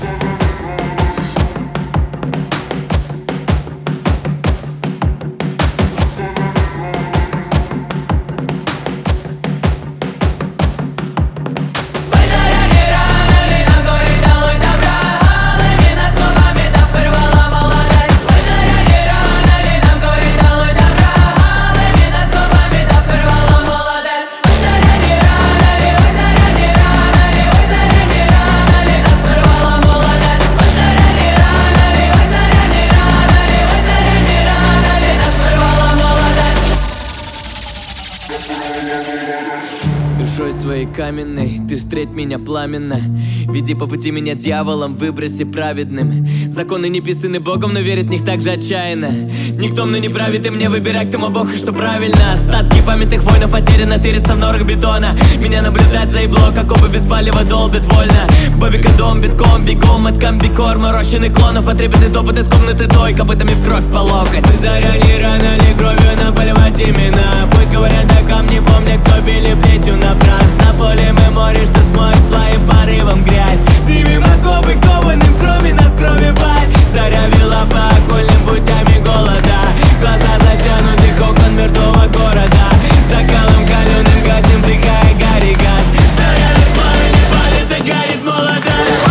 Душой своей каменной ты встреть меня пламенно. Веди по пути меня дьяволом, выброси праведным. Законы не писаны Богом, но верит в них так же отчаянно. Никто мной не правит, и мне выбирать, кто мой Бог и что правильно. Остатки памятных войн потеряно, тырятся в норах бетона. Меня наблюдать за ебло, как оба без палева долбят вольно. Бобика дом, битком, бегом от комбикор. Морощенный клонов, потребный топот из комнаты той, копытами в кровь по локоть. Заря не рано ли кровью наполивать имена. Пусть говорят, да камни помнят, кто били плетью на прас. На поле мы море, что смоет своим порывом грязь. Снимем оковы кованым, кроме нас крови пасть. Заря вела по окольным путями голода. Глаза затянуты окон мертвого города. Закалом каленым гасим, вдыхая гарри газ. Заря на пламени палит, и горит молодость.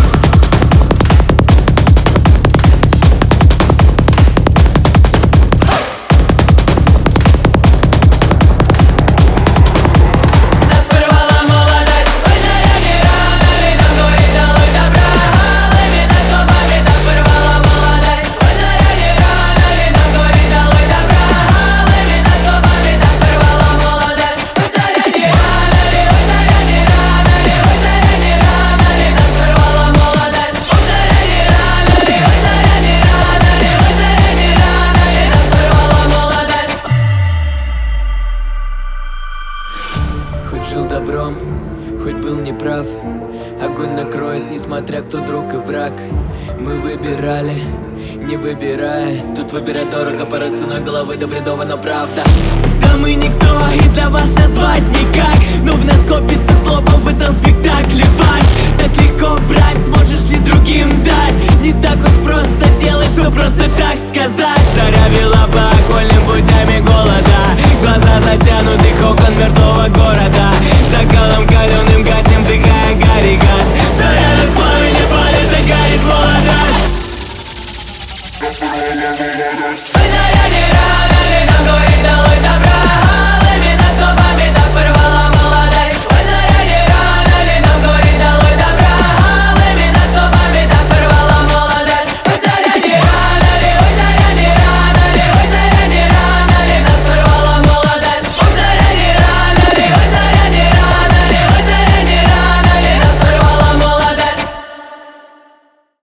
Жил добром, хоть был неправ. Огонь накроет, несмотря кто друг и враг. Мы выбирали, не выбирая. Тут выбирать дорого, порой ценой головы до бредова, но правда. Да мы никто, и для вас назвать никак. Но в нас копится злоба в этом спектакле. Вань, так легко брать, сможешь ли другим дать? Не так уж просто делать, что просто так сказать. Заря вела по окольным путями голода. Глаза затянуты окон мертвого города. Закалом каленым гасим, вдыхая гарри газ. Заря на пламени палит, и горит молодость.